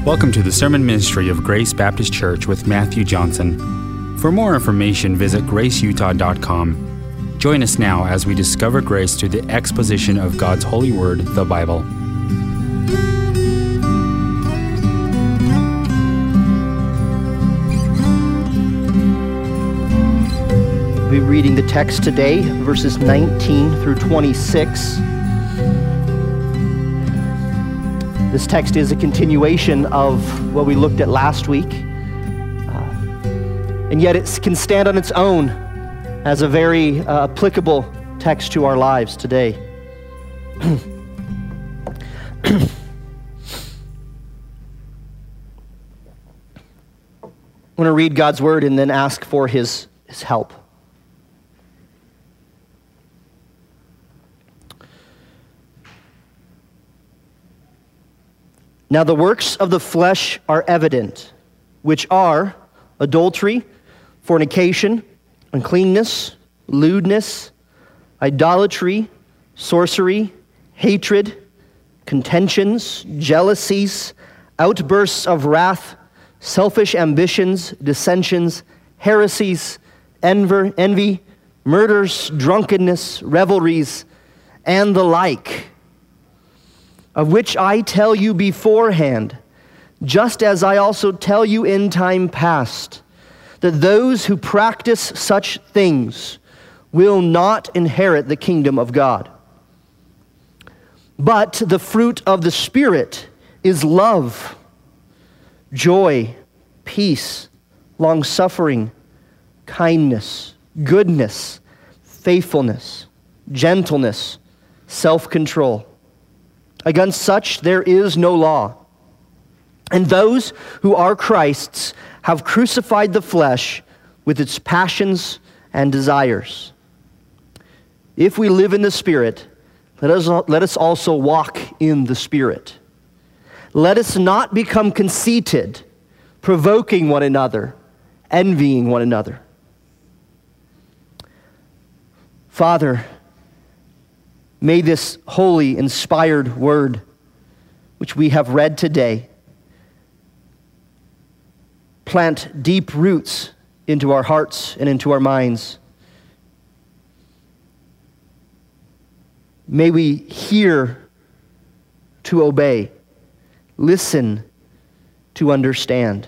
Welcome to the sermon ministry of Grace Baptist Church with Matthew Johnson. For more information, visit graceutah.com. Join us now as we discover grace through the exposition of God's holy word, the Bible. We'll be reading the text today, verses 19 through 26. This text is a continuation of what we looked at last week, and yet it can stand on its own as a very applicable text to our lives today. I want to read God's word and then ask for his help. Now the works of the flesh are evident, which are adultery, fornication, uncleanness, lewdness, idolatry, sorcery, hatred, contentions, jealousies, outbursts of wrath, selfish ambitions, dissensions, heresies, envy, murders, drunkenness, revelries, and the like, of which I tell you beforehand, just as I also tell you in time past, that those who practice such things will not inherit the kingdom of God. But the fruit of the Spirit is love, joy, peace, long-suffering, kindness, goodness, faithfulness, gentleness, self-control. Against such there is no law. And those who are Christ's have crucified the flesh with its passions and desires. If we live in the Spirit, let us also walk in the Spirit. Let us not become conceited, provoking one another, envying one another. Father, may this holy, inspired word, which we have read today, plant deep roots into our hearts and into our minds. May we hear to obey, listen to understand.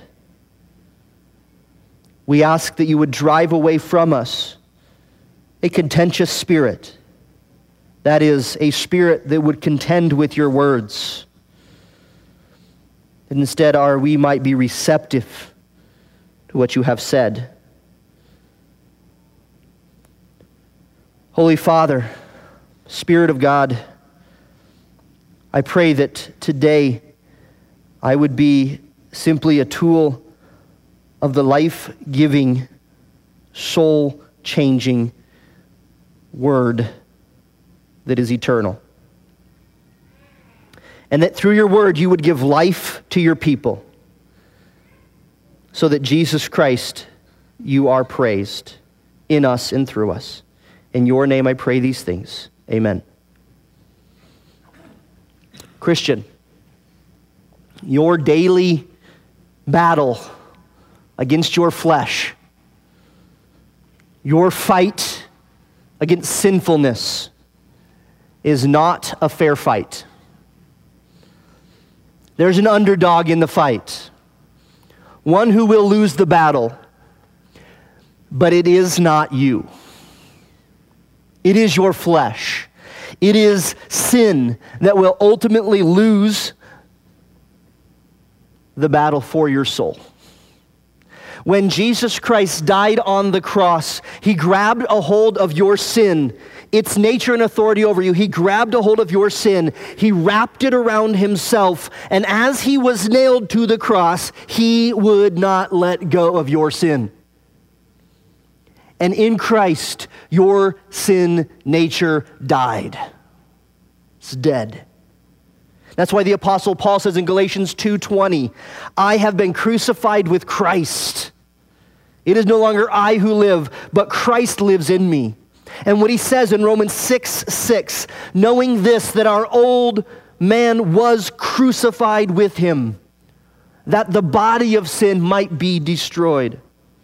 We ask that you would drive away from us a contentious spirit. That is, a spirit that would contend with your words. And instead, we might be receptive to what you have said. Holy Father, Spirit of God, I pray that today I would be simply a tool of the life-giving, soul-changing word that is eternal. And that through your word you would give life to your people, so that Jesus Christ, you are praised in us and through us. In your name I pray these things. Amen. Christian, your daily battle against your flesh, your fight against sinfulness, is not a fair fight. There's an underdog in the fight, one who will lose the battle, but it is not you. It is your flesh. It is sin that will ultimately lose the battle for your soul. When Jesus Christ died on the cross, he grabbed a hold of your sin, its nature and authority over you. He grabbed a hold of your sin. He wrapped it around himself. And as he was nailed to the cross, he would not let go of your sin. And in Christ, your sin nature died. It's dead. That's why the Apostle Paul says in Galatians 2:20, I have been crucified with Christ. It is no longer I who live, but Christ lives in me. And what he says in Romans 6:6, knowing this, that our old man was crucified with him, that the body of sin might be destroyed.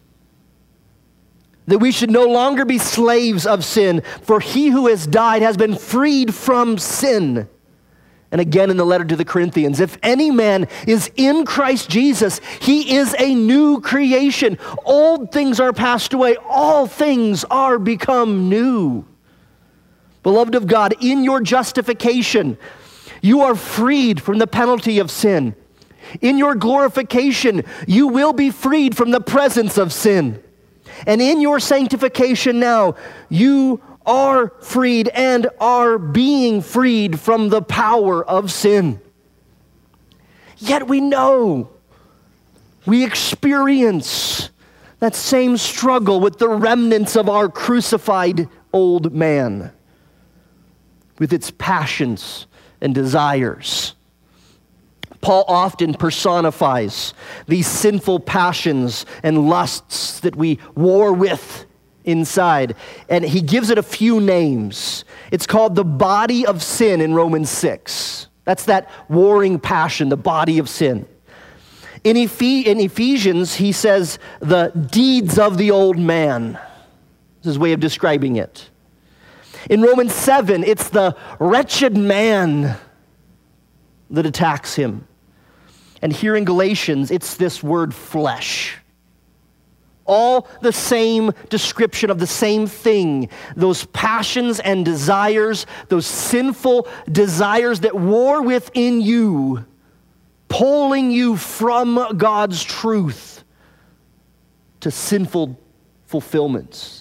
That we should no longer be slaves of sin, for he who has died has been freed from sin. And again in the letter to the Corinthians, if any man is in Christ Jesus, he is a new creation. Old things are passed away, all things are become new. Beloved of God, in your justification, you are freed from the penalty of sin. In your glorification, you will be freed from the presence of sin. And in your sanctification now, you are freed and are being freed from the power of sin. Yet we know, we experience that same struggle with the remnants of our crucified old man, with its passions and desires. Paul often personifies these sinful passions and lusts that we war with inside, and he gives it a few names. It's called the body of sin in Romans 6. That's that warring passion, the body of sin. In Ephesians, he says the deeds of the old man. This is his way of describing it. In Romans 7, it's the wretched man that attacks him. And here in Galatians, it's this word flesh. All the same description of the same thing. Those passions and desires, those sinful desires that war within you, pulling you from God's truth to sinful fulfillments.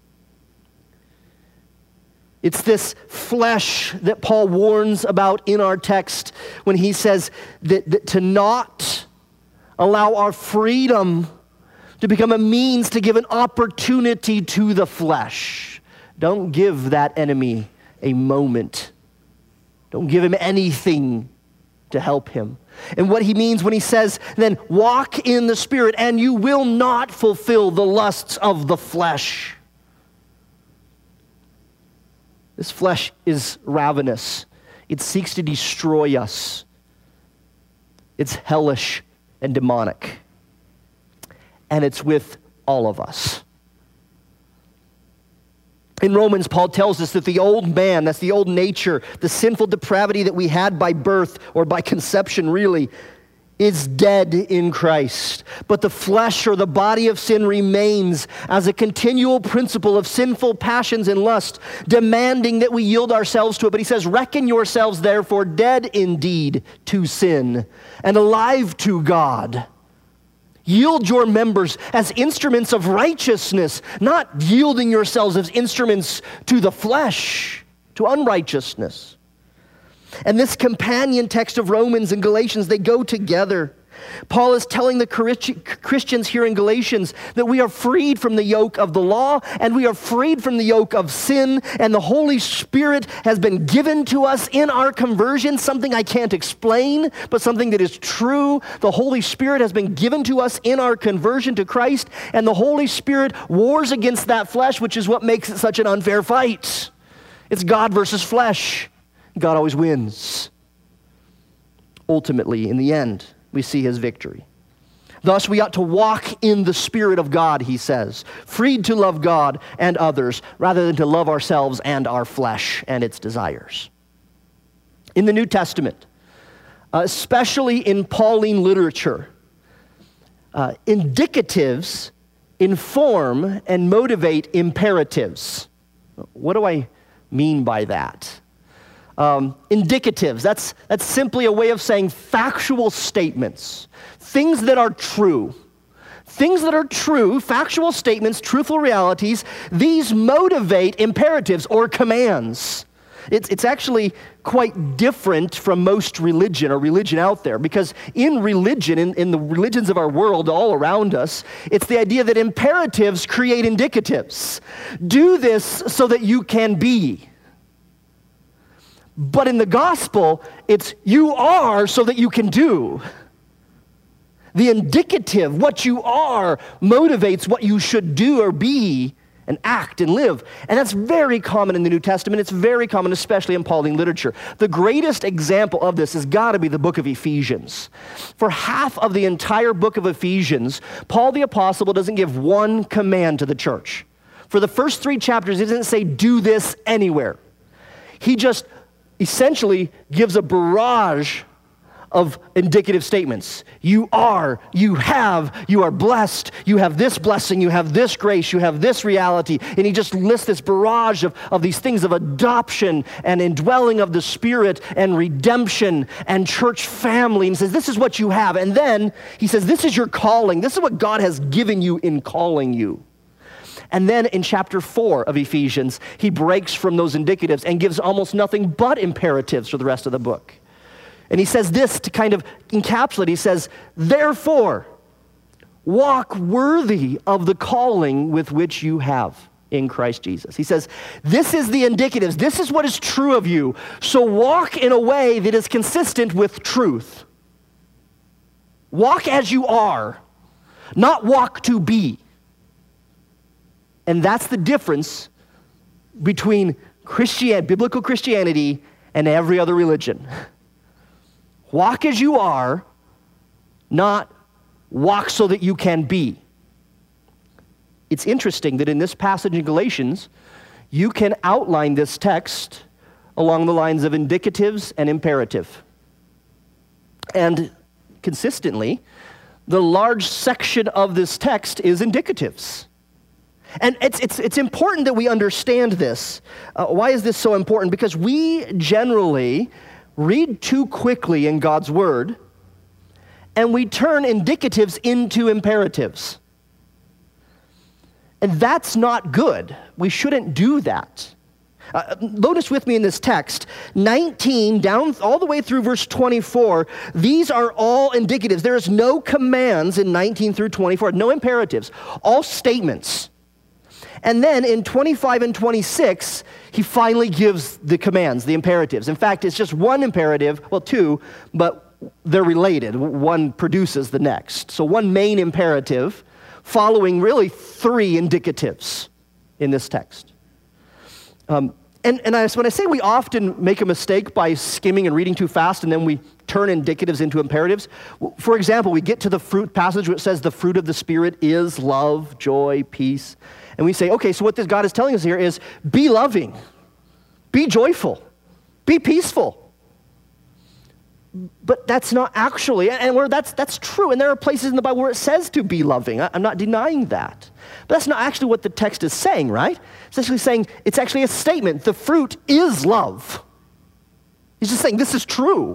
It's this flesh that Paul warns about in our text when he says that to not allow our freedom to become a means to give an opportunity to the flesh. Don't give that enemy a moment. Don't give him anything to help him. And what he means when he says, then walk in the Spirit and you will not fulfill the lusts of the flesh. This flesh is ravenous. It seeks to destroy us. It's hellish and demonic. And it's with all of us. In Romans, Paul tells us that the old man, that's the old nature, the sinful depravity that we had by birth or by conception really, is dead in Christ. But the flesh or the body of sin remains as a continual principle of sinful passions and lust, demanding that we yield ourselves to it. But he says, reckon yourselves therefore dead indeed to sin and alive to God. Yield your members as instruments of righteousness, not yielding yourselves as instruments to the flesh, to unrighteousness. And this companion text of Romans and Galatians, they go together. Paul is telling the Christians here in Galatians that we are freed from the yoke of the law and we are freed from the yoke of sin, and the Holy Spirit has been given to us in our conversion, something I can't explain, but something that is true. The Holy Spirit has been given to us in our conversion to Christ, and the Holy Spirit wars against that flesh, which is what makes it such an unfair fight. It's God versus flesh. God always wins. Ultimately, in the end, we see his victory. Thus, we ought to walk in the Spirit of God, he says, freed to love God and others, rather than to love ourselves and our flesh and its desires. In the New Testament, especially in Pauline literature, indicatives inform and motivate imperatives. What do I mean by that? Indicatives, that's simply a way of saying factual statements, things that are true. Things that are true, factual statements, truthful realities, these motivate imperatives or commands. It's actually quite different from most religion or religion out there, because in religion, in the religions of our world all around us, it's the idea that imperatives create indicatives. Do this so that you can be. But in the gospel, it's you are so that you can do. The indicative, what you are, motivates what you should do or be, and act and live. And that's very common in the New Testament. It's very common, especially in Pauline literature. The greatest example of this has got to be the book of Ephesians. For half of the entire book of Ephesians, Paul the Apostle doesn't give one command to the church. For the first 3 chapters, he doesn't say, do this anywhere. He just essentially gives a barrage of indicative statements. You are, you have, you are blessed, you have this blessing, you have this grace, you have this reality. And he just lists this barrage of these things of adoption and indwelling of the Spirit and redemption and church family. And he says, this is what you have. And then he says, this is your calling. This is what God has given you in calling you. And then in chapter 4 of Ephesians, he breaks from those indicatives and gives almost nothing but imperatives for the rest of the book. And he says this to kind of encapsulate. He says, therefore, walk worthy of the calling with which you have in Christ Jesus. He says, this is the indicatives. This is what is true of you. So walk in a way that is consistent with truth. Walk as you are, not walk to be. And that's the difference between biblical Christianity and every other religion. Walk as you are, not walk so that you can be. It's interesting that in this passage in Galatians, you can outline this text along the lines of indicatives and imperative. And consistently, the large section of this text is indicatives. And it's important that we understand this. Why is this so important? Because we generally read too quickly in God's word, and we turn indicatives into imperatives. And that's not good. We shouldn't do that. Notice with me in this text, 19 down all the way through verse 24, these are all indicatives. There is no commands in 19 through 24, no imperatives, all statements. And then in 25 and 26, he finally gives the commands, the imperatives. In fact, it's just one imperative, well, 2, but they're related. One produces the next. So one main imperative following really 3 indicatives in this text. When I say we often make a mistake by skimming and reading too fast, and then we turn indicatives into imperatives. For example, we get to the fruit passage where it says the fruit of the Spirit is love, joy, peace. And we say, okay, so what this God is telling us here is be loving, be joyful, be peaceful. But that's not actually, and where that's true. And there are places in the Bible where it says to be loving. I'm not denying that. But that's not actually what the text is saying, right? It's actually saying, it's actually a statement. The fruit is love. He's just saying this is true.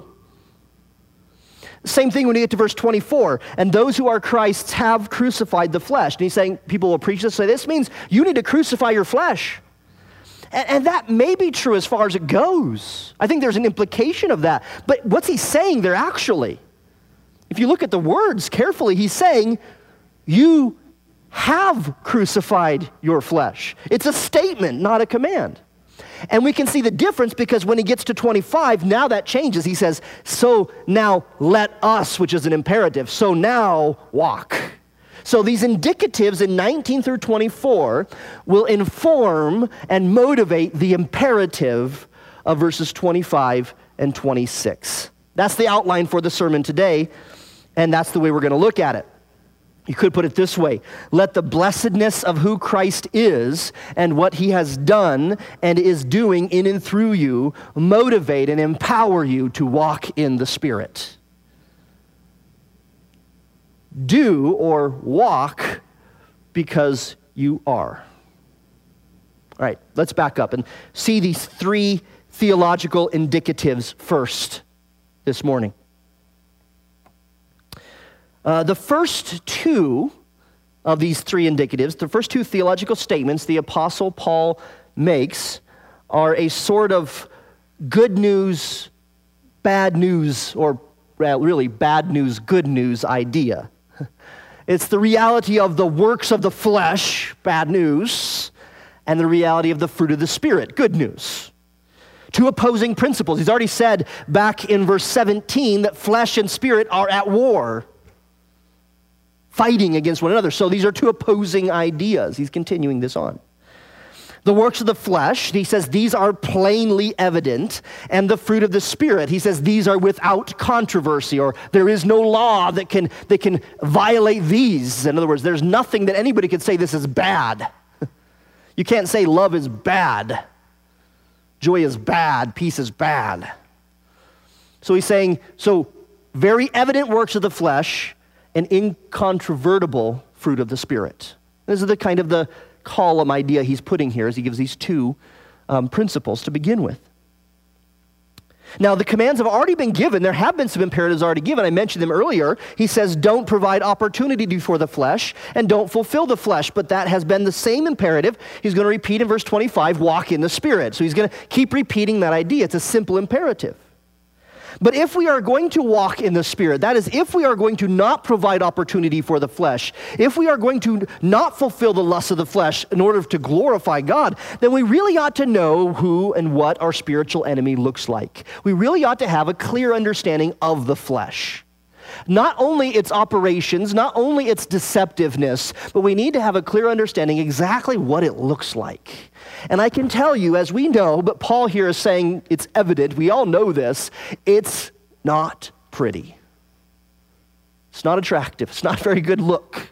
Same thing when you get to verse 24. And those who are Christ's have crucified the flesh. And he's saying, people will preach this, say this means you need to crucify your flesh. And that may be true as far as it goes. I think there's an implication of that. But what's he saying there actually? If you look at the words carefully, he's saying, you have crucified your flesh. It's a statement, not a command. And we can see the difference because when he gets to 25, now that changes. He says, so now let us, which is an imperative, so now walk. So these indicatives in 19 through 24 will inform and motivate the imperative of verses 25 and 26. That's the outline for the sermon today, and that's the way we're going to look at it. You could put it this way: let the blessedness of who Christ is and what he has done and is doing in and through you motivate and empower you to walk in the Spirit. Do or walk because you are. All right, let's back up and see these 3 theological indicatives first this morning. The first 2 of these 3 indicatives, the first 2 theological statements the Apostle Paul makes are a sort of good news, bad news, or really bad news, good news idea. It's the reality of the works of the flesh, bad news, and the reality of the fruit of the Spirit, good news. 2 opposing principles. He's already said back in verse 17 that flesh and spirit are at war, fighting against one another. So these are 2 opposing ideas. He's continuing this on. The works of the flesh, he says, these are plainly evident. And the fruit of the Spirit, he says, these are without controversy, or there is no law that can violate these. In other words, there's nothing that anybody could say this is bad. You can't say love is bad. Joy is bad. Peace is bad. So he's saying, so very evident works of the flesh and incontrovertible fruit of the Spirit. This is the kind of the column idea he's putting here as he gives these two principles to begin with. Now, the commands have already been given. There have been some imperatives already given. I mentioned them earlier. He says, don't provide opportunity for the flesh and don't fulfill the flesh. But that has been the same imperative. He's going to repeat in verse 25, walk in the Spirit. So he's going to keep repeating that idea. It's a simple imperative. But if we are going to walk in the Spirit, that is, if we are going to not provide opportunity for the flesh, if we are going to not fulfill the lusts of the flesh in order to glorify God, then we really ought to know who and what our spiritual enemy looks like. We really ought to have a clear understanding of the flesh. Not only its operations, not only its deceptiveness, but we need to have a clear understanding exactly what it looks like. And I can tell you, as we know, but Paul here is saying it's evident, we all know this, it's not pretty. It's not attractive. It's not a very good look.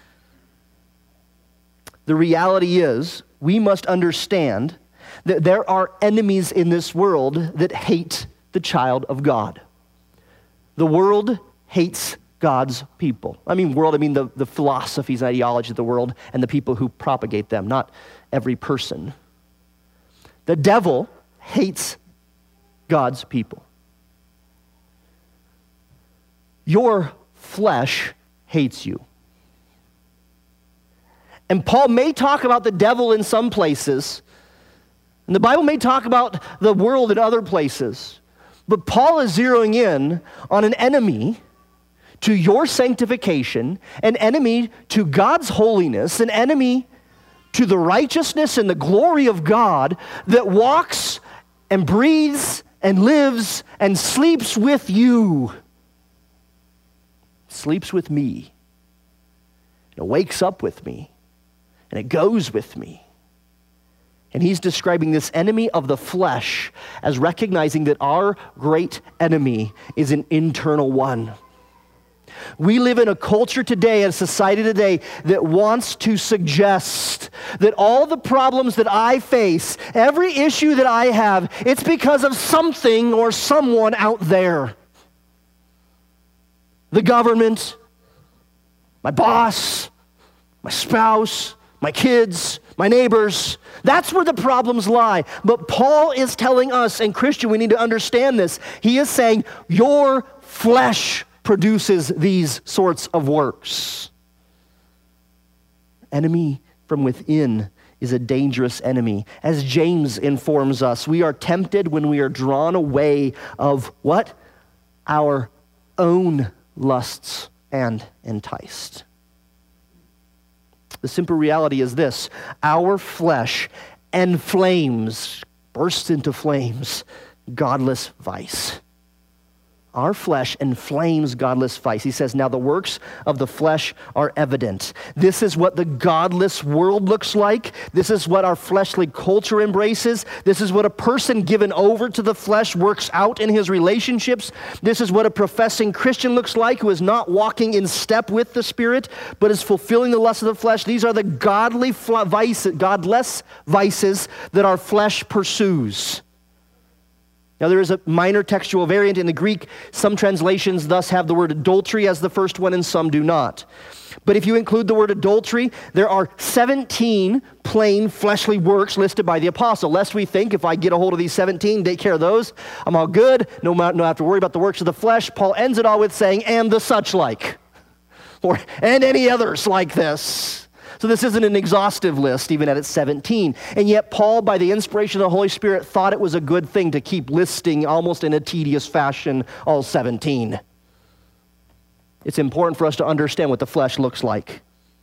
The reality is, we must understand that there are enemies in this world that hate the child of God. The world hates God's people. I mean the philosophies and ideologies of the world and the people who propagate them, not every person. The devil hates God's people. Your flesh hates you. And Paul may talk about the devil in some places, and the Bible may talk about the world in other places, but Paul is zeroing in on an enemy to your sanctification, an enemy to God's holiness, an enemy to the righteousness and the glory of God that walks and breathes and lives and sleeps with you. Sleeps with me. It wakes up with me. And it goes with me. And he's describing this enemy of the flesh as recognizing that our great enemy is an internal one. We live in a culture today, a society today, that wants to suggest that all the problems that I face, every issue that I have, it's because of something or someone out there. The government, my boss, my spouse, my kids, my neighbors. That's where the problems lie. But Paul is telling us, and Christian, we need to understand this. He is saying, your flesh produces these sorts of works. Enemy from within is a dangerous enemy. As James informs us, we are tempted when we are drawn away of what? Our own lusts and enticed. The simple reality is this: our flesh bursts into flames, godless vice. Our flesh inflames godless vice. He says, now the works of the flesh are evident. This is what the godless world looks like. This is what our fleshly culture embraces. This is what a person given over to the flesh works out in his relationships. This is what a professing Christian looks like who is not walking in step with the Spirit, but is fulfilling the lust of the flesh. These are the godless vices that our flesh pursues. Now, there is a minor textual variant in the Greek. Some translations thus have the word adultery as the first one, and some do not. But if you include the word adultery, there are 17 plain fleshly works listed by the apostle. Lest we think, if I get a hold of these 17, take care of those, I'm all good, no have to worry about the works of the flesh. Paul ends it all with saying, and the such like, and any others like this. So this isn't an exhaustive list, even at its 17. And yet Paul, by the inspiration of the Holy Spirit, thought it was a good thing to keep listing almost in a tedious fashion all 17. It's important for us to understand what the flesh looks like.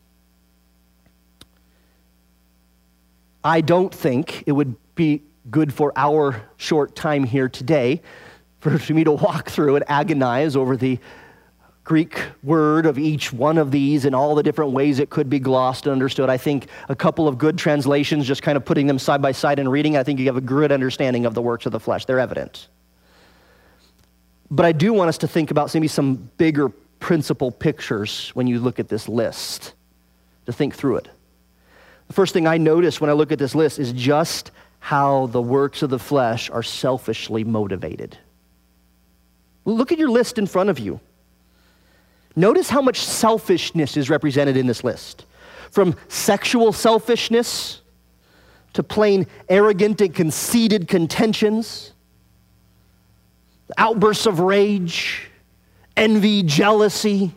I don't think it would be good for our short time here today for me to walk through and agonize over the Greek word of each one of these and all the different ways it could be glossed and understood. I think a couple of good translations, just kind of putting them side by side and reading, I think you have a good understanding of the works of the flesh. They're evident. But I do want us to think about maybe some bigger principal pictures when you look at this list, to think through it. The first thing I notice when I look at this list is just how the works of the flesh are selfishly motivated. Look at your list in front of you. Notice how much selfishness is represented in this list. From sexual selfishness to plain arrogant and conceited contentions, outbursts of rage, envy, jealousy,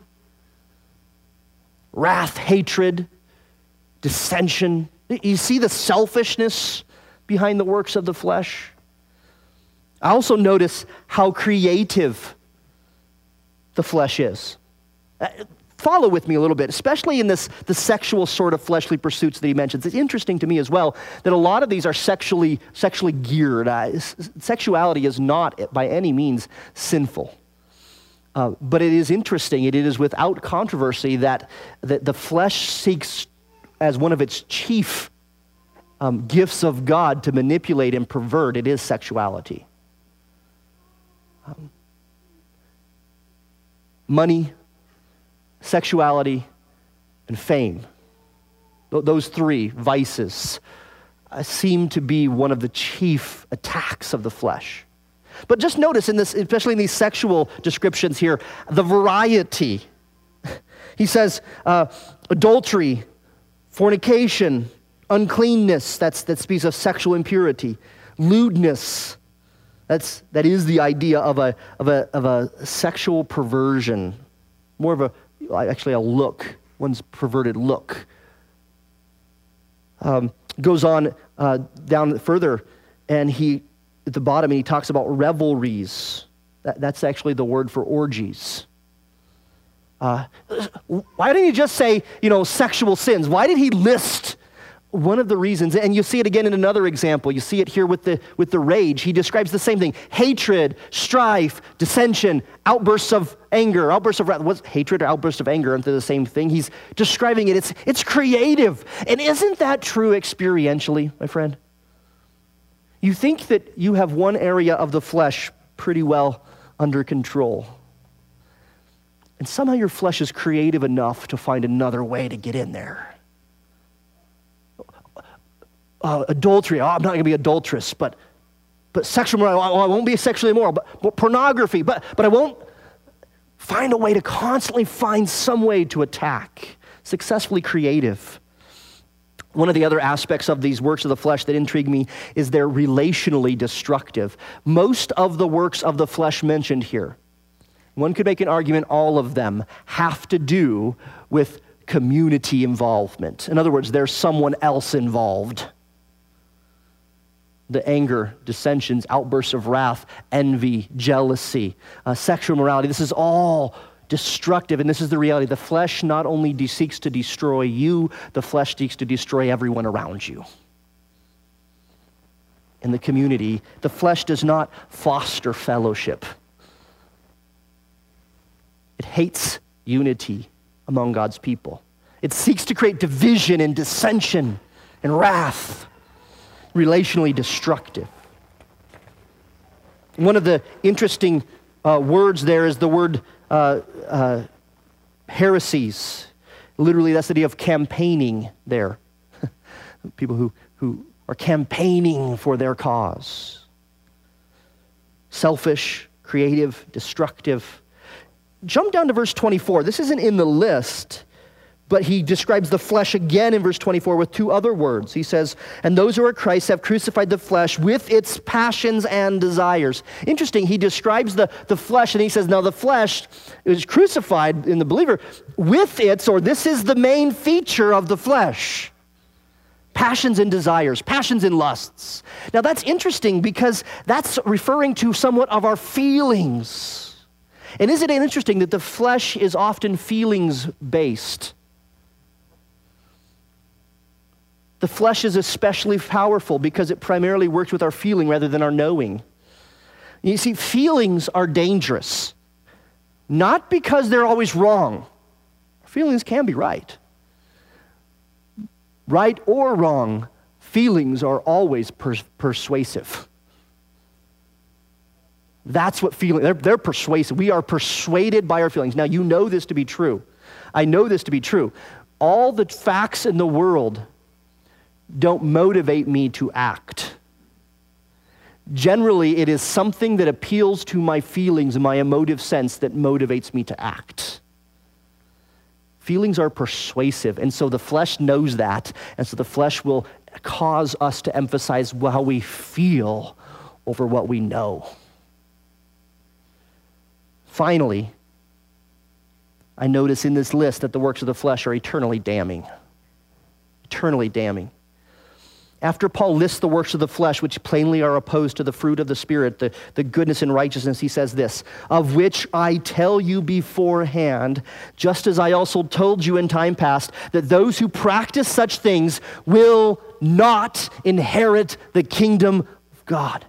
wrath, hatred, dissension. You see the selfishness behind the works of the flesh? I also notice how creative the flesh is. Follow with me a little bit, especially in the sexual sort of fleshly pursuits that he mentions. It's interesting to me as well that a lot of these are sexually geared. Sexuality is not by any means sinful. But it is interesting, it is without controversy that the flesh seeks as one of its chief gifts of God to manipulate and pervert. It is sexuality. Money, sexuality, and fame. Those three vices seem to be one of the chief attacks of the flesh. But just notice in this, especially in these sexual descriptions here, the variety. He says adultery, fornication, uncleanness, that speaks of sexual impurity, lewdness, that is the idea of a sexual perversion, more of a look, one's perverted look. Goes on down further, and at the bottom, he talks about revelries. That's actually the word for orgies. Why didn't he just say, sexual sins? Why did he list one of the reasons? And you see it again in another example. You see it here with the rage. He describes the same thing: hatred, strife, dissension, outbursts of anger, outbursts of wrath. What's hatred or outbursts of anger? Aren't they the same thing? He's describing it. It's creative. And isn't that true experientially, my friend? You think that you have one area of the flesh pretty well under control. And somehow your flesh is creative enough to find another way to get in there. Adultery, I'm not going to be adulterous, but sexual morality, I won't be sexually immoral, but pornography, but I won't find a way to constantly find some way to attack. Successfully creative. One of the other aspects of these works of the flesh that intrigue me is they're relationally destructive. Most of the works of the flesh mentioned here, one could make an argument all of them have to do with community involvement. In other words, there's someone else involved. The anger, dissensions, outbursts of wrath, envy, jealousy, sexual immorality, this is all destructive, and this is the reality. The flesh not only seeks to destroy you, the flesh seeks to destroy everyone around you. In the community, the flesh does not foster fellowship. It hates unity among God's people. It seeks to create division and dissension and wrath, relationally destructive. One of the interesting words there is the word heresies. Literally, that's the idea of campaigning there. People who are campaigning for their cause. Selfish, creative, destructive. Jump down to verse 24. This isn't in the list, but he describes the flesh again in verse 24 with two other words. He says, and those who are Christ have crucified the flesh with its passions and desires. Interesting, he describes the flesh, and he says, now the flesh is crucified in the believer with its, or this is the main feature of the flesh. Passions and desires, passions and lusts. Now that's interesting because that's referring to somewhat of our feelings. And isn't it interesting that the flesh is often feelings-based? The flesh is especially powerful because it primarily works with our feeling rather than our knowing. You see, feelings are dangerous. Not because they're always wrong. Feelings can be right. Right or wrong, feelings are always persuasive. That's what feelings, they're persuasive. We are persuaded by our feelings. Now, you know this to be true. I know this to be true. All the facts in the world don't motivate me to act. Generally, it is something that appeals to my feelings and my emotive sense that motivates me to act. Feelings are persuasive, and so the flesh knows that, and so the flesh will cause us to emphasize how we feel over what we know. Finally, I notice in this list that the works of the flesh are eternally damning. Eternally damning. After Paul lists the works of the flesh, which plainly are opposed to the fruit of the Spirit, the goodness and righteousness, he says this, of which I tell you beforehand, just as I also told you in time past, that those who practice such things will not inherit the kingdom of God.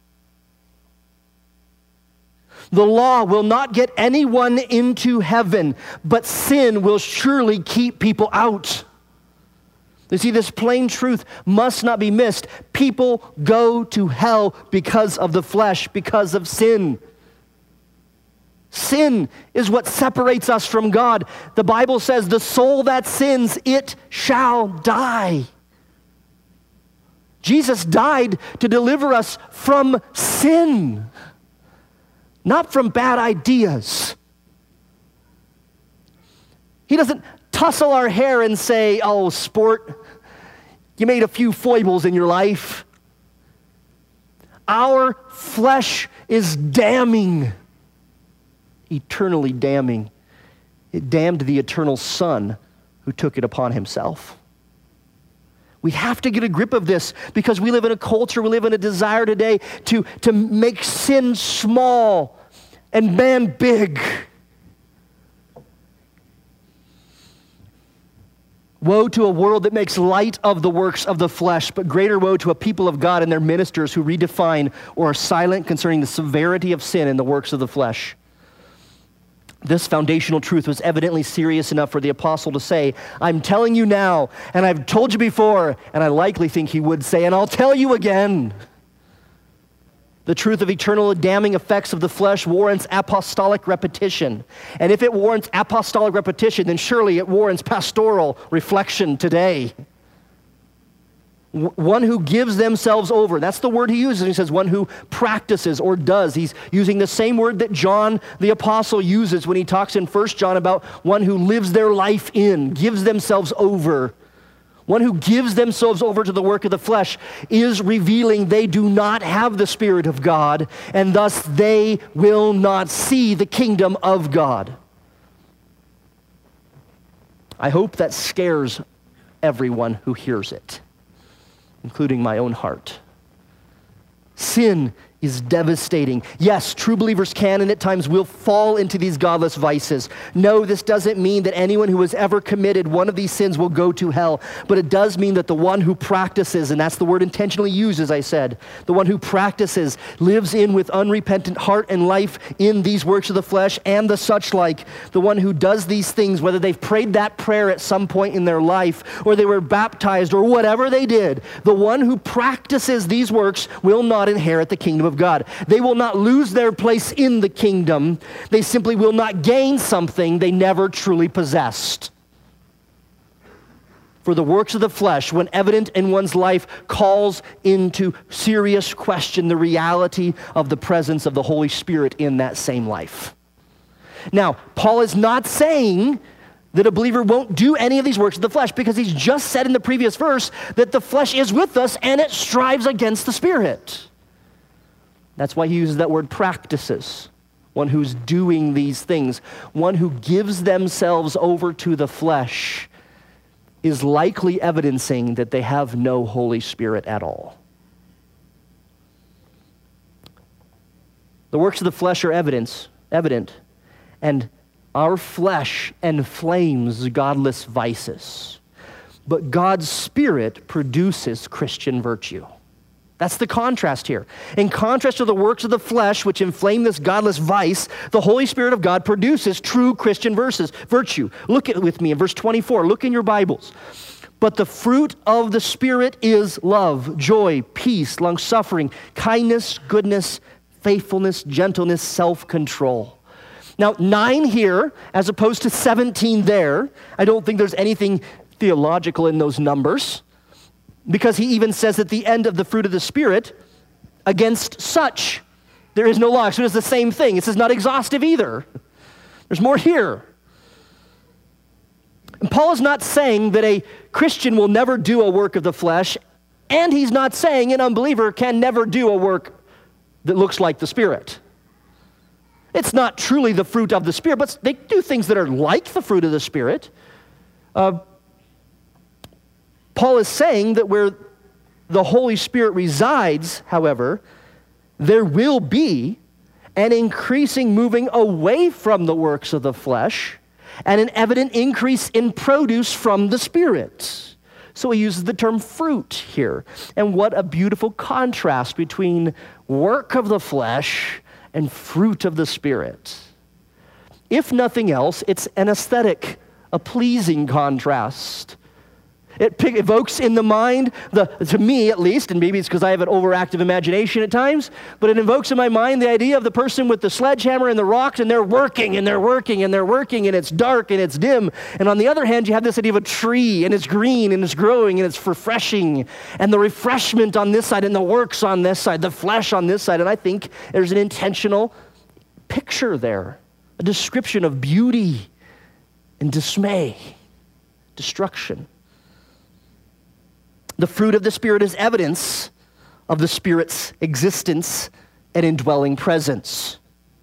The law will not get anyone into heaven, but sin will surely keep people out. You see, this plain truth must not be missed. People go to hell because of the flesh, because of sin. Sin is what separates us from God. The Bible says, the soul that sins, it shall die. Jesus died to deliver us from sin, not from bad ideas. He doesn't tussle our hair and say, oh, sport, you made a few foibles in your life. Our flesh is damning, eternally damning. It damned the eternal Son who took it upon himself. We have to get a grip of this because we live in a culture, we live in a desire today to make sin small and man big. Woe to a world that makes light of the works of the flesh, but greater woe to a people of God and their ministers who redefine or are silent concerning the severity of sin in the works of the flesh. This foundational truth was evidently serious enough for the apostle to say, I'm telling you now, and I've told you before, and I likely think he would say, and I'll tell you again. The truth of eternal damning effects of the flesh warrants apostolic repetition. And if it warrants apostolic repetition, then surely it warrants pastoral reflection today. One who gives themselves over. That's the word he uses. He says one who practices or does. He's using the same word that John the apostle uses when he talks in 1 John about one who lives their life in, gives themselves over. One who gives themselves over to the work of the flesh is revealing they do not have the Spirit of God, and thus they will not see the kingdom of God. I hope that scares everyone who hears it, including my own heart. Sin is devastating. Yes, true believers can and at times will fall into these godless vices. No, this doesn't mean that anyone who has ever committed one of these sins will go to hell, but it does mean that the one who practices, and that's the word intentionally used, as I said, the one who practices lives in with unrepentant heart and life in these works of the flesh and the such like. The one who does these things, whether they've prayed that prayer at some point in their life or they were baptized or whatever they did, the one who practices these works will not inherit the kingdom of God. They will not lose their place in the kingdom. They simply will not gain something they never truly possessed. For the works of the flesh, when evident in one's life, calls into serious question the reality of the presence of the Holy Spirit in that same life. Now, Paul is not saying that a believer won't do any of these works of the flesh, because he's just said in the previous verse that the flesh is with us and it strives against the Spirit. That's why he uses that word practices. One who's doing these things. One who gives themselves over to the flesh is likely evidencing that they have no Holy Spirit at all. The works of the flesh are evident, and our flesh enflames godless vices. But God's Spirit produces Christian virtue. That's the contrast here. In contrast to the works of the flesh, which inflame this godless vice, the Holy Spirit of God produces true Christian virtue. Look at it with me in verse 24. Look in your Bibles. But the fruit of the Spirit is love, joy, peace, long-suffering, kindness, goodness, faithfulness, gentleness, self-control. Now, 9 here, as opposed to 17 there. I don't think there's anything theological in those numbers, because he even says at the end of the fruit of the Spirit, against such there is no law. So it's the same thing. This is not exhaustive either. There's more here. And Paul is not saying that a Christian will never do a work of the flesh, and he's not saying an unbeliever can never do a work that looks like the Spirit. It's not truly the fruit of the Spirit, but they do things that are like the fruit of the Spirit. Paul is saying that where the Holy Spirit resides, however, there will be an increasing moving away from the works of the flesh and an evident increase in produce from the Spirit. So he uses the term fruit here. And what a beautiful contrast between work of the flesh and fruit of the Spirit. If nothing else, it's an aesthetic, a pleasing contrast. It evokes in the mind, to me at least, and maybe it's because I have an overactive imagination at times, but it evokes in my mind the idea of the person with the sledgehammer and the rocks, and they're working, and they're working, and they're working, and it's dark, and it's dim. And on the other hand, you have this idea of a tree, and it's green, and it's growing, and it's refreshing, and the refreshment on this side, and the works on this side, the flesh on this side. And I think there's an intentional picture there, a description of beauty and dismay, destruction. The fruit of the Spirit is evidence of the Spirit's existence and indwelling presence.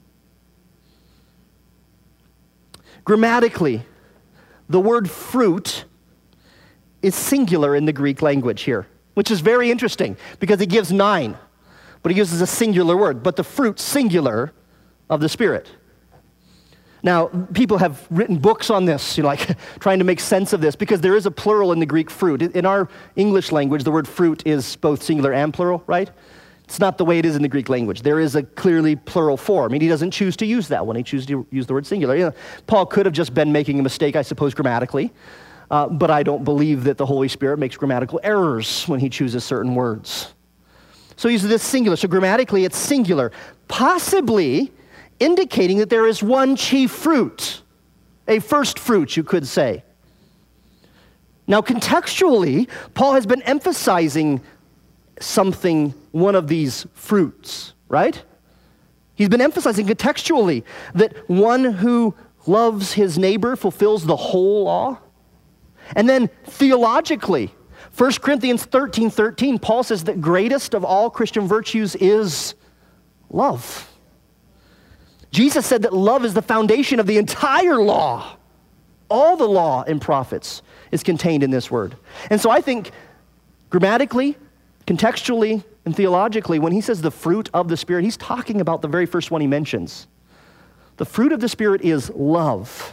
Grammatically, the word fruit is singular in the Greek language here, which is very interesting because it gives 9, but he uses a singular word, but the fruit singular of the Spirit. Now, people have written books on this, like trying to make sense of this, because there is a plural in the Greek fruit. In our English language, the word fruit is both singular and plural, right? It's not the way it is in the Greek language. There is a clearly plural form, and he doesn't choose to use that one. He chooses to use the word singular. Paul could have just been making a mistake, I suppose, grammatically, but I don't believe that the Holy Spirit makes grammatical errors when he chooses certain words. So he uses this singular. So grammatically, it's singular, possibly indicating that there is one chief fruit, a first fruit, you could say. Now, contextually, Paul has been emphasizing something, one of these fruits, right? He's been emphasizing contextually that one who loves his neighbor fulfills the whole law. And then theologically, 1 Corinthians 13:13, Paul says that greatest of all Christian virtues is love. Jesus said that love is the foundation of the entire law. All the law and prophets is contained in this word. And so I think grammatically, contextually, and theologically, when he says the fruit of the Spirit, he's talking about the very first one he mentions. The fruit of the Spirit is love.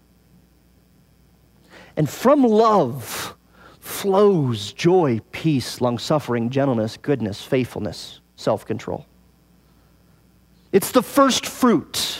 And from love flows joy, peace, long-suffering, gentleness, goodness, faithfulness, self-control. It's the first fruit.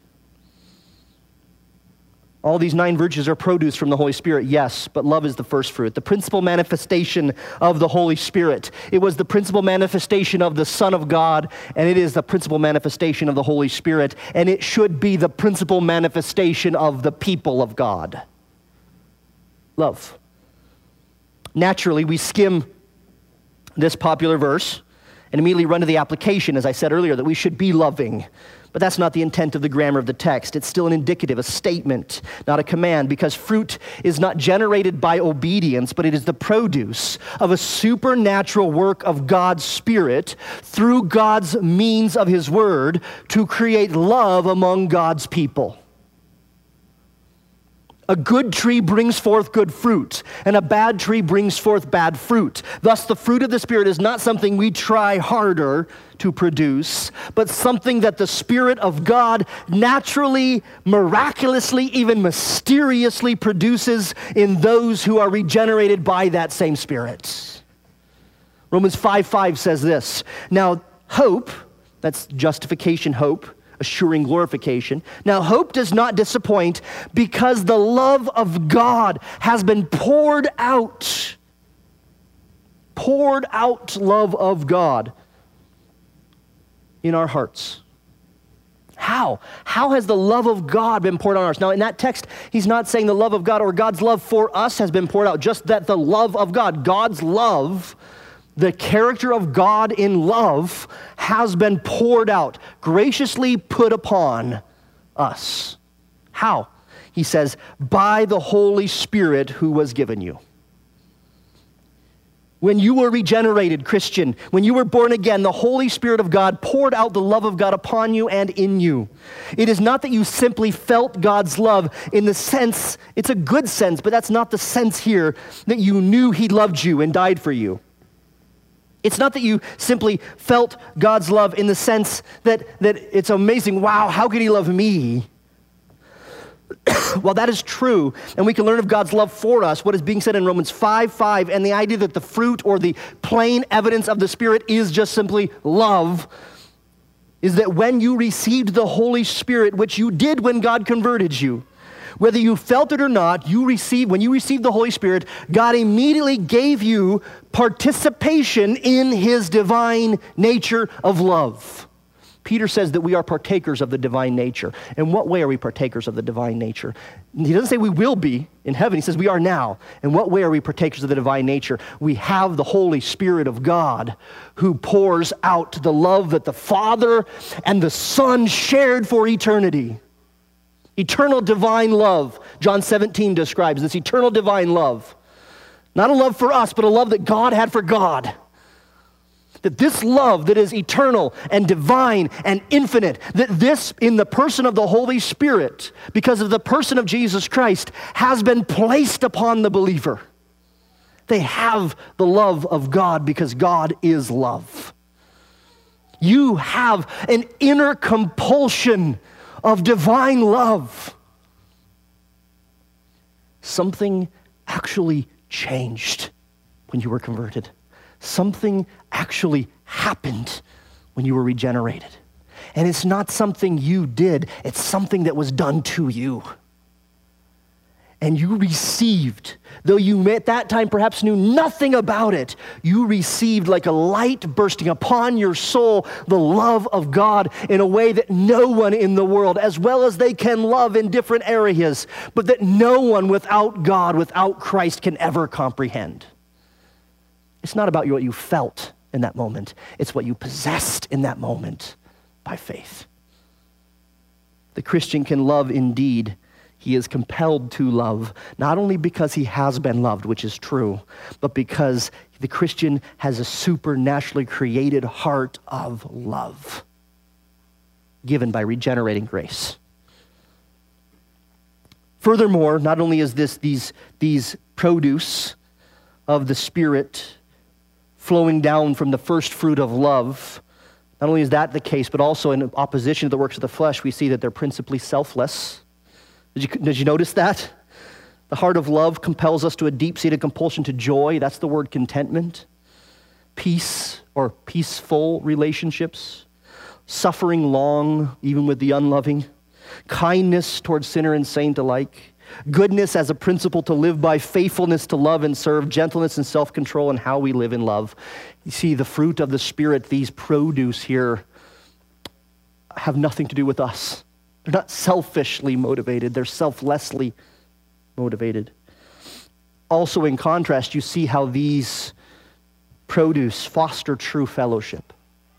All these 9 virtues are produced from the Holy Spirit, yes, but love is the first fruit, the principal manifestation of the Holy Spirit. It was the principal manifestation of the Son of God, and it is the principal manifestation of the Holy Spirit, and it should be the principal manifestation of the people of God. Love. Naturally, we skim this popular verse and immediately run to the application, as I said earlier, that we should be loving. But that's not the intent of the grammar of the text. It's still an indicative, a statement, not a command, because fruit is not generated by obedience, but it is the produce of a supernatural work of God's Spirit through God's means of His Word to create love among God's people. A good tree brings forth good fruit, and a bad tree brings forth bad fruit. Thus, the fruit of the Spirit is not something we try harder to produce, but something that the Spirit of God naturally, miraculously, even mysteriously produces in those who are regenerated by that same Spirit. Romans 5:5 says this, now hope, that's justification hope, assuring glorification. Now hope does not disappoint because the love of God has been poured out. Poured out love of God in our hearts. How? How has the love of God been poured on us? Now, in that text, he's not saying the love of God or God's love for us has been poured out, just that the love of God, God's love, the character of God in love, has been poured out, graciously put upon us. How? He says, by the Holy Spirit who was given you. When you were regenerated, Christian, when you were born again, the Holy Spirit of God poured out the love of God upon you and in you. It is not that you simply felt God's love in the sense, it's a good sense, but that's not the sense here, that you knew he loved you and died for you. It's not that you simply felt God's love in the sense that it's amazing, wow, how could he love me? Well, that is true, and we can learn of God's love for us, what is being said in Romans 5:5, and the idea that the fruit or the plain evidence of the Spirit is just simply love, is that when you received the Holy Spirit, which you did when God converted you, whether you felt it or not, when you received the Holy Spirit, God immediately gave you participation in his divine nature of love. Peter says that we are partakers of the divine nature. In what way are we partakers of the divine nature? He doesn't say we will be in heaven. He says we are now. In what way are we partakers of the divine nature? We have the Holy Spirit of God who pours out the love that the Father and the Son shared for eternity. Eternal divine love. John 17 describes this eternal divine love. Not a love for us, but a love that God had for God. That this love that is eternal and divine and infinite, that this in the person of the Holy Spirit, because of the person of Jesus Christ, has been placed upon the believer. They have the love of God because God is love. You have an inner compulsion of divine love. Something actually changed when you were converted. Something actually happened when you were regenerated. And it's not something you did, it's something that was done to you. And you received, though you at that time perhaps knew nothing about it, you received like a light bursting upon your soul the love of God in a way that no one in the world, as well as they can love in different areas, but that no one without God, without Christ can ever comprehend. It's not about what you felt in that moment. It's what you possessed in that moment by faith. The Christian can love indeed. He is compelled to love, not only because he has been loved, which is true, but because the Christian has a supernaturally created heart of love given by regenerating grace. Furthermore, not only is this these produce of the Spirit flowing down from the first fruit of love, not only is that the case, but also in opposition to the works of the flesh, we see that they're principally selfless. Did you notice that? The heart of love compels us to a deep-seated compulsion to joy. That's the word contentment. Peace or peaceful relationships. Suffering long, even with the unloving. Kindness towards sinner and saint alike. Goodness as a principle to live by, faithfulness to love and serve, gentleness and self-control in how we live in love. You see, the fruit of the Spirit, these produce here, have nothing to do with us. They're not selfishly motivated, they're selflessly motivated. Also, in contrast, you see how these produce foster true fellowship.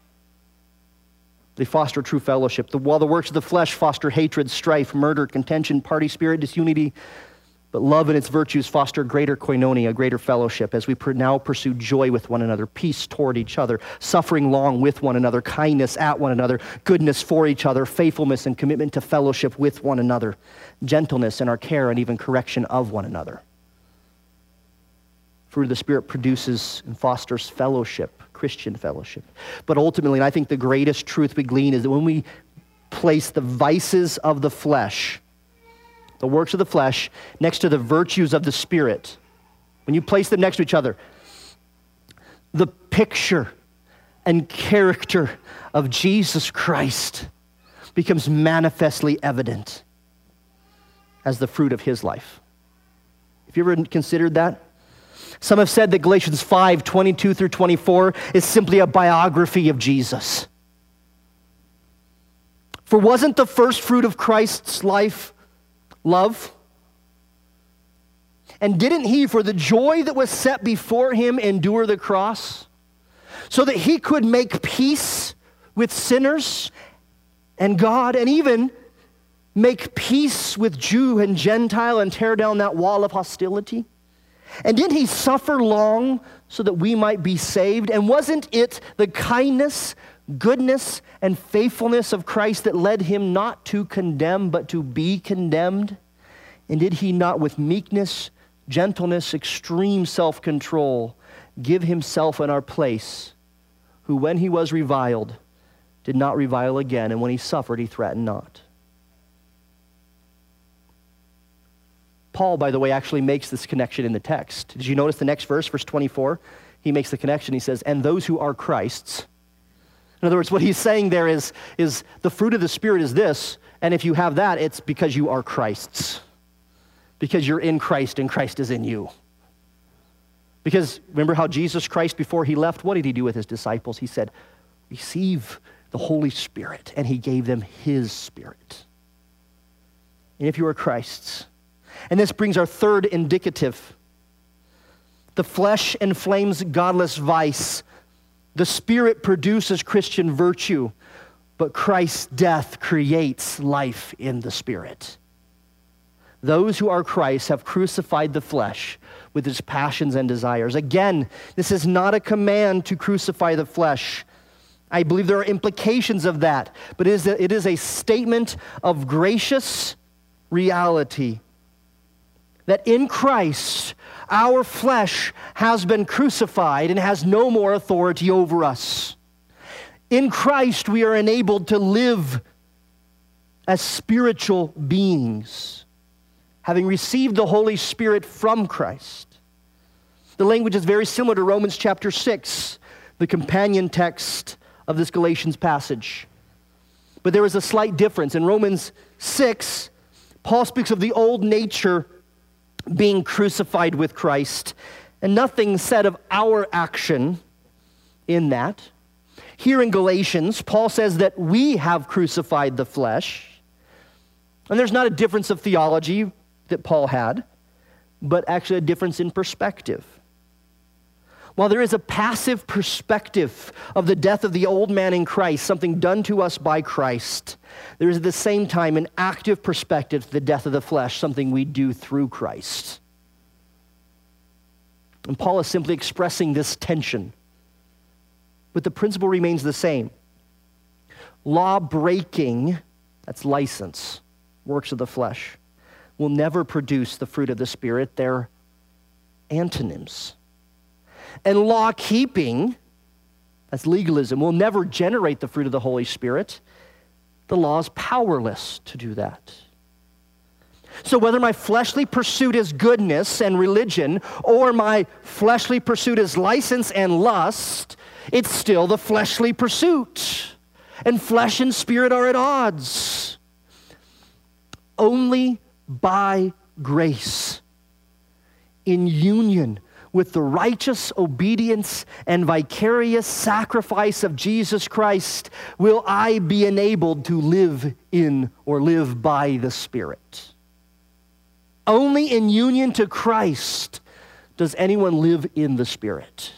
They foster true fellowship. While the works of the flesh foster hatred, strife, murder, contention, party spirit, disunity, but love and its virtues foster greater koinonia, greater fellowship, as we now pursue joy with one another, peace toward each other, suffering long with one another, kindness at one another, goodness for each other, faithfulness and commitment to fellowship with one another, gentleness in our care and even correction of one another. Fruit of the Spirit produces and fosters fellowship, Christian fellowship. But ultimately, and I think the greatest truth we glean is that when we place the vices of the flesh, the works of the flesh, next to the virtues of the Spirit, when you place them next to each other, the picture and character of Jesus Christ becomes manifestly evident as the fruit of his life. Have you ever considered that? Some have said that Galatians 5:22 through 24 is simply a biography of Jesus. For wasn't the first fruit of Christ's life love? And didn't he, for the joy that was set before him, endure the cross, so that he could make peace with sinners and God, and even make peace with Jew and Gentile and tear down that wall of hostility? And didn't he suffer long so that we might be saved? And wasn't it the kindness, goodness, and faithfulness of Christ that led him not to condemn, but to be condemned? And did he not with meekness, gentleness, extreme self-control, give himself in our place, who when he was reviled, did not revile again, and when he suffered, he threatened not? Paul, by the way, actually makes this connection in the text. Did you notice the next verse, verse 24? He makes the connection. He says, and those who are Christ's. In other words, what he's saying there is the fruit of the Spirit is this, and if you have that, it's because you are Christ's. Because you're in Christ and Christ is in you. Because remember how Jesus Christ, before he left, what did he do with his disciples? He said, receive the Holy Spirit, and he gave them his Spirit. And if you are Christ's. And this brings our third indicative. The flesh inflames godless vice. The Spirit produces Christian virtue. But Christ's death creates life in the Spirit. Those who are Christ have crucified the flesh with its passions and desires. Again, this is not a command to crucify the flesh. I believe there are implications of that, but it is a statement of gracious reality. That in Christ, our flesh has been crucified and has no more authority over us. In Christ, we are enabled to live as spiritual beings, having received the Holy Spirit from Christ. The language is very similar to Romans chapter 6, the companion text of this Galatians passage. But there is a slight difference. In Romans 6, Paul speaks of the old nature being crucified with Christ, and nothing said of our action in that. Here in Galatians, Paul says that we have crucified the flesh, and there's not a difference of theology that Paul had, but actually a difference in perspective. While there is a passive perspective of the death of the old man in Christ, something done to us by Christ, there is at the same time an active perspective to the death of the flesh, something we do through Christ. And Paul is simply expressing this tension, but the principle remains the same. Law breaking, that's license, works of the flesh, will never produce the fruit of the Spirit. They're antonyms. And law keeping, that's legalism, will never generate the fruit of the Holy Spirit. The law is powerless to do that. So whether my fleshly pursuit is goodness and religion, or my fleshly pursuit is license and lust, it's still the fleshly pursuit. And flesh and spirit are at odds. Only by grace, in union with the righteous obedience and vicarious sacrifice of Jesus Christ, will I be enabled to live in or live by the Spirit. Only in union to Christ does anyone live in the Spirit.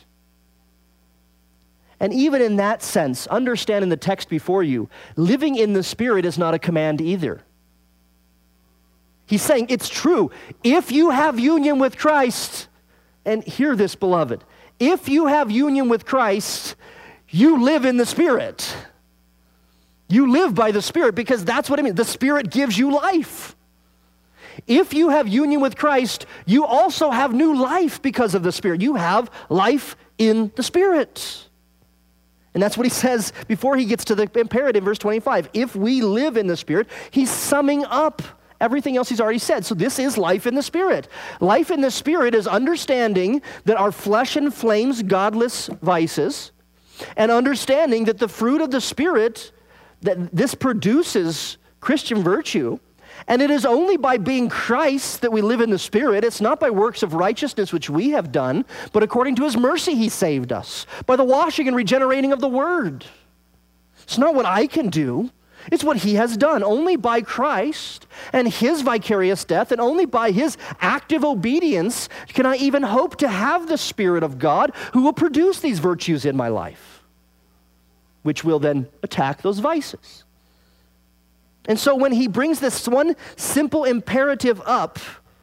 And even in that sense, understand in the text before you, living in the Spirit is not a command either. He's saying it's true. If you have union with Christ, and hear this, beloved, if you have union with Christ, you live in the Spirit. You live by the Spirit, because that's what it means. The Spirit gives you life. If you have union with Christ, you also have new life because of the Spirit. You have life in the Spirit. And that's what he says before he gets to the imperative, verse 25. If we live in the Spirit, he's summing up everything else he's already said. So this is life in the Spirit. Life in the Spirit is understanding that our flesh inflames godless vices, and understanding that the fruit of the Spirit, that this produces Christian virtue. And it is only by being Christ that we live in the Spirit. It's not by works of righteousness which we have done, but according to his mercy he saved us, by the washing and regenerating of the Word. It's not what I can do. It's what he has done. Only by Christ and his vicarious death, and only by his active obedience can I even hope to have the Spirit of God who will produce these virtues in my life, which will then attack those vices. And so when he brings this one simple imperative up,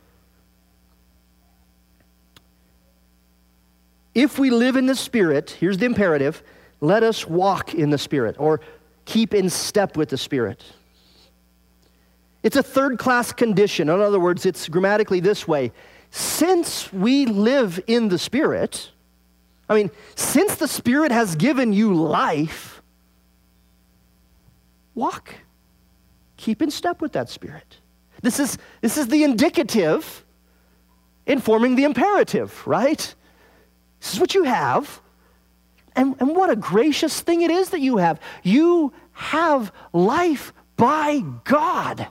if we live in the Spirit, here's the imperative, let us walk in the Spirit, or keep in step with the Spirit. It's a third-class condition. In other words, it's grammatically this way. Since we live in the Spirit, since the Spirit has given you life, walk. Keep in step with that Spirit. This is the indicative informing the imperative, right? This is what you have. And what a gracious thing it is that you have. You have life by God.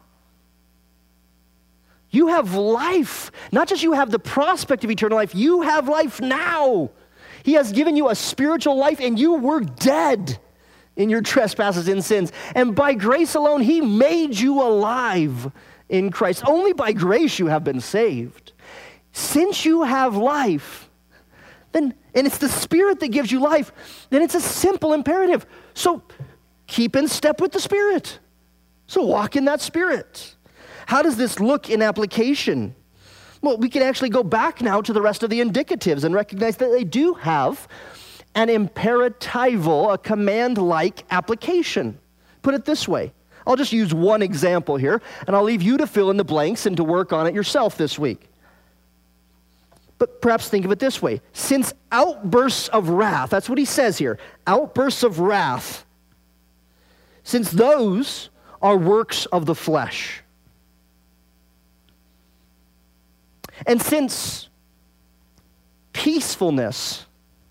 You have life. Not just you have the prospect of eternal life, you have life now. He has given you a spiritual life, and you were dead in your trespasses and sins. And by grace alone, he made you alive in Christ. Only by grace you have been saved. Since you have life, and it's the Spirit that gives you life, then it's a simple imperative. So keep in step with the Spirit. So walk in that Spirit. How does this look in application? Well, we can actually go back now to the rest of the indicatives and recognize that they do have an imperatival, a command-like application. Put it this way. I'll just use one example here, and I'll leave you to fill in the blanks and to work on it yourself this week. But perhaps think of it this way. Since outbursts of wrath, that's what he says here, outbursts of wrath, since those are works of the flesh, and since peacefulness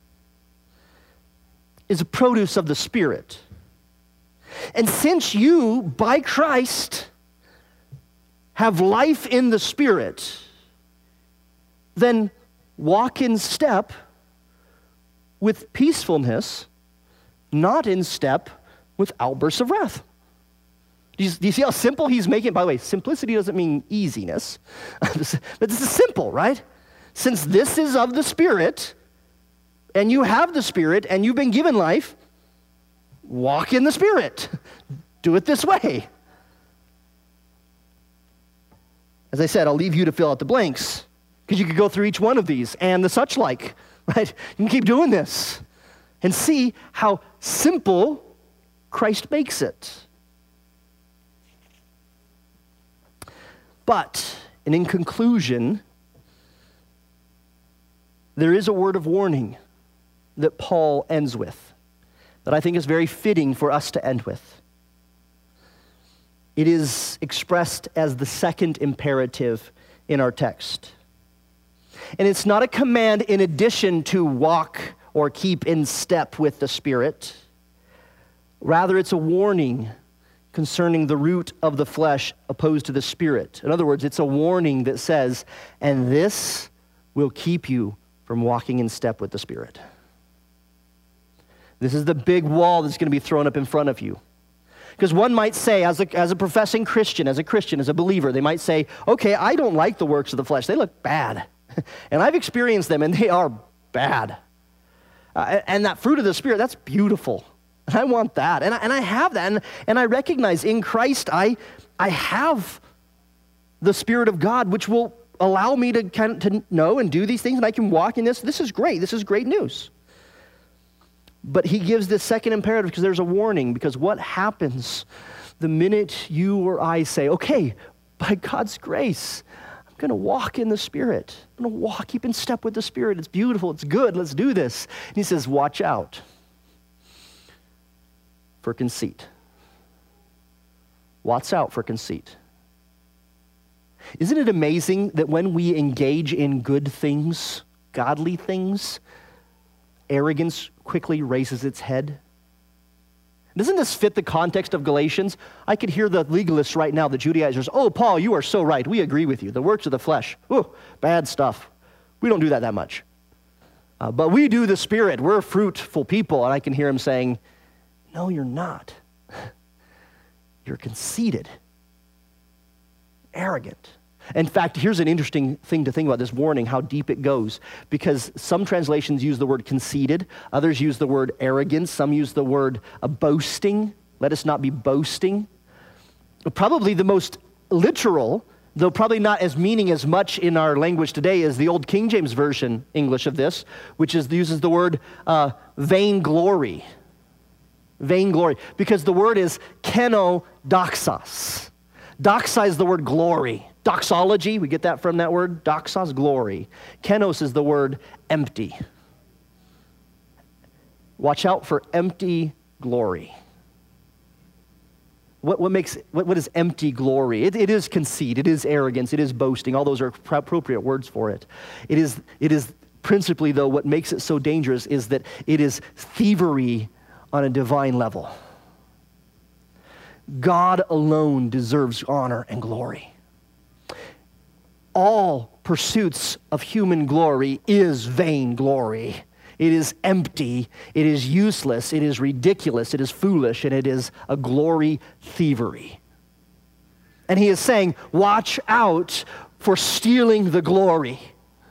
is a produce of the Spirit, and since you, by Christ, have life in the Spirit, then walk in step with peacefulness, not in step with outbursts of wrath. Do you see how simple he's making it? By the way, simplicity doesn't mean easiness, but this is simple, right? Since this is of the Spirit, and you have the Spirit, and you've been given life, walk in the Spirit. Do it this way. As I said, I'll leave you to fill out the blanks, because you could go through each one of these and the such like, right? You can keep doing this and see how simple Christ makes it. But, and in conclusion, there is a word of warning that Paul ends with that I think is very fitting for us to end with. It is expressed as the second imperative in our text. And it's not a command in addition to walk or keep in step with the Spirit. Rather, it's a warning concerning the root of the flesh opposed to the Spirit. In other words, it's a warning that says, and this will keep you from walking in step with the Spirit. This is the big wall that's going to be thrown up in front of you. Because one might say, as a professing Christian, as a believer, they might say, okay, I don't like the works of the flesh. They look bad. And I've experienced them, and they are bad. And that fruit of the Spirit, that's beautiful. And I want that. And I have that. And I recognize in Christ, I have the Spirit of God, which will allow me to know and do these things, and I can walk in this. This is great. This is great news. But he gives this second imperative because there's a warning. Because what happens the minute you or I say, okay, by God's grace, I'm going to walk in the Spirit. I'm going to walk, keep in step with the Spirit. It's beautiful. It's good. Let's do this. And he says, watch out for conceit. Watch out for conceit. Isn't it amazing that when we engage in good things, godly things, arrogance quickly raises its head? Doesn't this fit the context of Galatians? I could hear the legalists right now, the Judaizers. Oh, Paul, you are so right. We agree with you. The works of the flesh. Ooh, bad stuff. We don't do that much. But we do the Spirit. We're fruitful people. And I can hear him saying, no, you're not. You're conceited, arrogant. In fact, here's an interesting thing to think about, this warning, how deep it goes. Because some translations use the word conceited, others use the word arrogance, some use the word boasting. Let us not be boasting. Probably the most literal, though probably not as meaning as much in our language today, is the old King James Version English of this, which uses the word vainglory. Vainglory. Because the word is kenodoxos. Doxa is the word glory. Doxology, we get that from that word. Doxos, glory. Kenos is the word empty. Watch out for empty glory. What is empty glory? It is conceit, it is arrogance, it is boasting. All those are appropriate words for it. It is principally, though, what makes it so dangerous is that it is thievery on a divine level. God alone deserves honor and glory. All pursuits of human glory is vain glory. It is empty, it is useless, it is ridiculous, it is foolish, and it is a glory thievery. And he is saying, watch out for stealing the glory.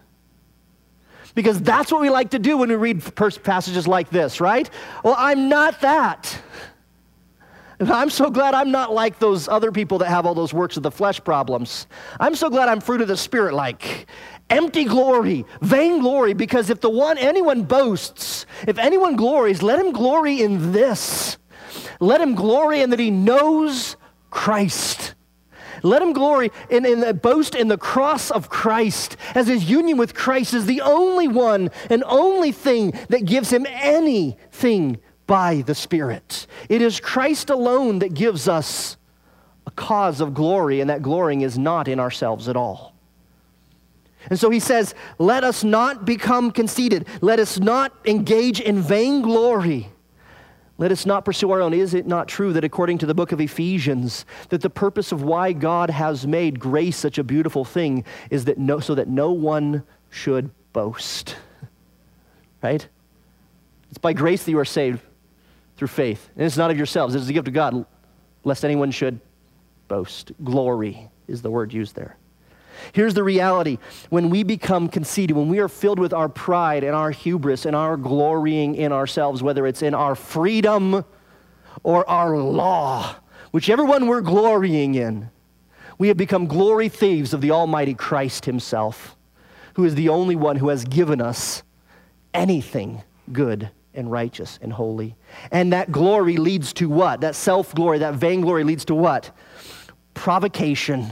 Because that's what we like to do when we read passages like this, right? Well, I'm not that. And I'm so glad I'm not like those other people that have all those works of the flesh problems. I'm so glad I'm fruit of the Spirit like. Empty glory, vain glory, because if anyone boasts, if anyone glories, let him glory in this. Let him glory in that he knows Christ. Let him glory boast in the cross of Christ, as his union with Christ is the only one and only thing that gives him anything by the Spirit. It is Christ alone that gives us a cause of glory, and that glorying is not in ourselves at all. And so he says, let us not become conceited. Let us not engage in vainglory. Let us not pursue our own. Is it not true that according to the book of Ephesians, that the purpose of why God has made grace such a beautiful thing is that so that no one should boast? Right? It's by grace that you are saved through faith. And it's not of yourselves. It is the gift of God, lest anyone should boast. Glory is the word used there. Here's the reality. When we become conceited, when we are filled with our pride and our hubris and our glorying in ourselves, whether it's in our freedom or our law, whichever one we're glorying in, we have become glory thieves of the Almighty Christ himself, who is the only one who has given us anything good and righteous and holy. And that glory leads to what? That self-glory, that vainglory leads to what? Provocation,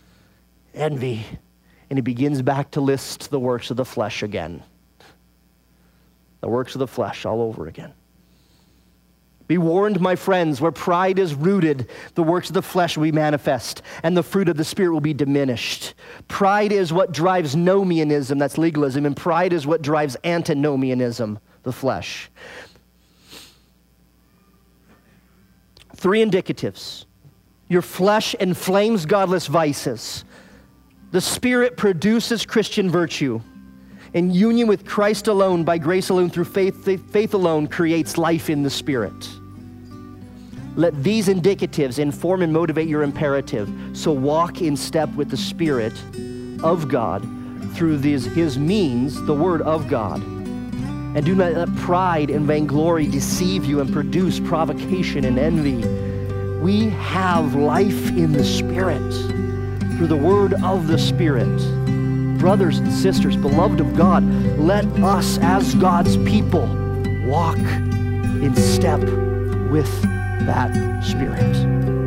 envy, and he begins back to list the works of the flesh again. The works of the flesh all over again. Be warned, my friends, where pride is rooted, the works of the flesh will be manifest, and the fruit of the Spirit will be diminished. Pride is what drives nomianism, that's legalism, and pride is what drives antinomianism, the flesh. 3 indicatives. Your flesh inflames godless vices. The Spirit produces Christian virtue. In union with Christ alone, by grace alone, through faith alone, creates life in the Spirit. Let these indicatives inform and motivate your imperative. So walk in step with the Spirit of God through his means, the Word of God. And do not let pride and vainglory deceive you and produce provocation and envy. We have life in the Spirit through the Word of the Spirit. Brothers and sisters, beloved of God, let us as God's people walk in step with that Spirit.